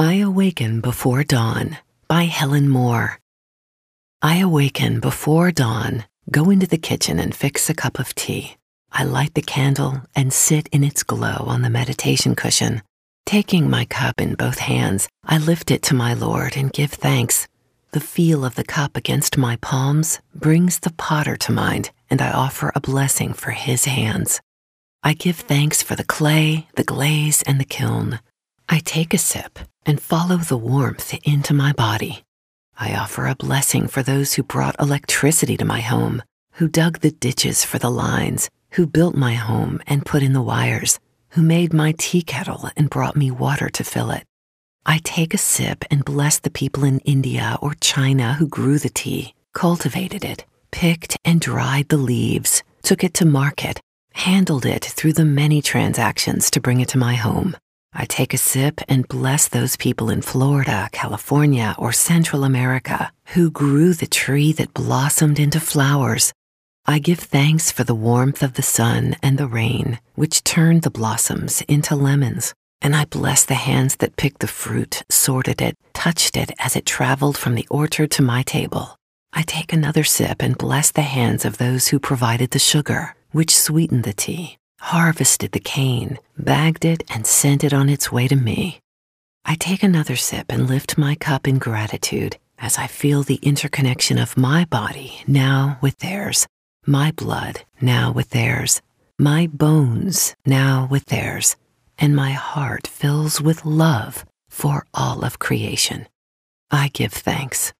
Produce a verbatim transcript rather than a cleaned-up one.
I Awaken Before Dawn by Helen Moore. I awaken before dawn, go into the kitchen and fix a cup of tea. I light the candle and sit in its glow on the meditation cushion. Taking my cup in both hands, I lift it to my Lord and give thanks. The feel of the cup against my palms brings the potter to mind, and I offer a blessing for his hands. I give thanks for the clay, the glaze, and the kiln. I take a sip and follow the warmth into my body. I offer a blessing for those who brought electricity to my home, who dug the ditches for the lines, who built my home and put in the wires, who made my tea kettle and brought me water to fill it. I take a sip and bless the people in India or China who grew the tea, cultivated it, picked and dried the leaves, took it to market, handled it through the many transactions to bring it to my home. I take a sip and bless those people in Florida, California, or Central America who grew the tree that blossomed into flowers. I give thanks for the warmth of the sun and the rain, which turned the blossoms into lemons. And I bless the hands that picked the fruit, sorted it, touched it as it traveled from the orchard to my table. I take another sip and bless the hands of those who provided the sugar, which sweetened the tea, harvested the cane, bagged it, and sent it on its way to me. I take another sip and lift my cup in gratitude as I feel the interconnection of my body now with theirs, my blood now with theirs, my bones now with theirs, and my heart fills with love for all of creation. I give thanks.